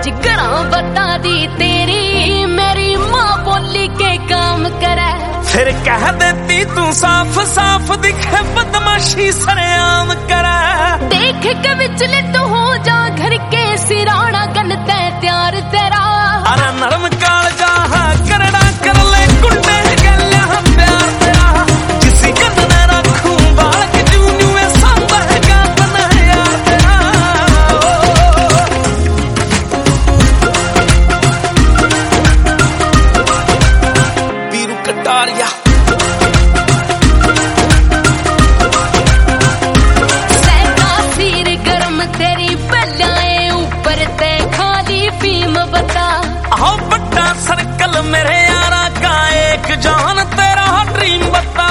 जिगरा बता दी तेरी मेरी माँ बोली के काम करे। फिर कह देती तू साफ साफ दिखे बदमाशी सरेआम करे। देख के विचले तू हो जा घर के सिराना गनते त्यार तेरा। अरे नरम काल जा करड़ा कर ले कुंडे गल्या प्यार तेरा। किसी गन न रखूं बालक जूनू ऐसा बहगा बना यार तेरा। पीरू कटारिया सहका सिर गरम तेरी बल्लाए ऊपर ते खाली फीम बता। आओ बड़ा सर्कल मेरे यारा का एक जान तेरा ड्रीम बता।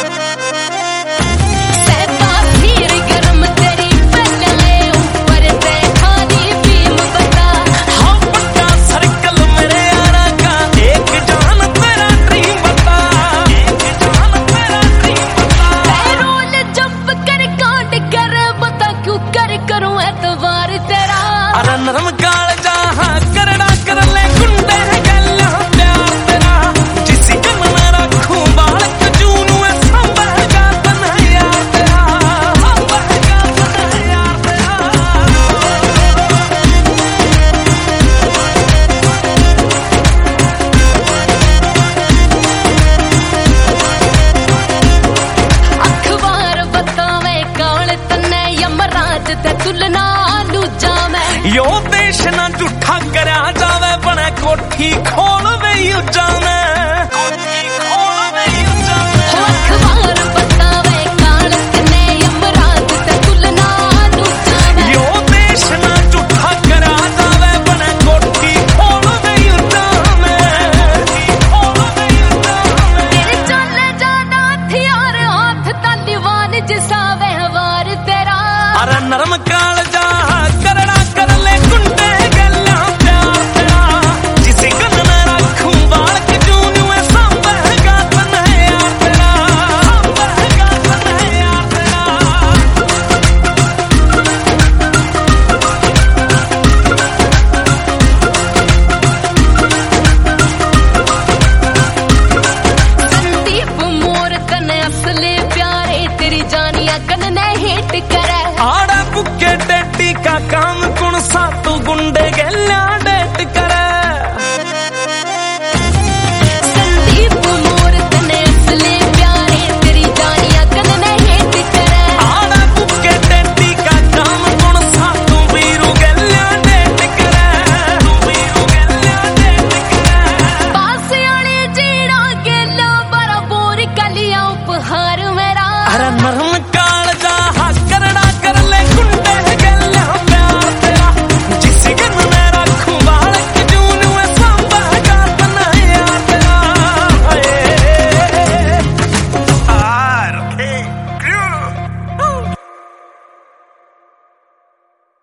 सहका सिर गरम तेरी बल्लाए ऊपर ते खाली फीम बता। आओ बड़ा सर्कल मेरे यारा का एक जान तेरा ड्रीम बता। एक जान तेरा ड्रीम बता। पैरोल जंप कर कांड कर बता क्यों कर करूं एतवार तेरा। अरे नरम गाल जा करड़ा कर ले कुंडे गल्ला प्यार तेरा। जिसी गन न रखूं बालक जूनू ऐसा बहगा बना यार तेरा। बहगा बना यार तेरा। अखबार बतावे कौन तन्ने यमराज ते तुलना लूजा मैं। यो देश ना झूठा करया जावे बने कोठी खोल वे उजा।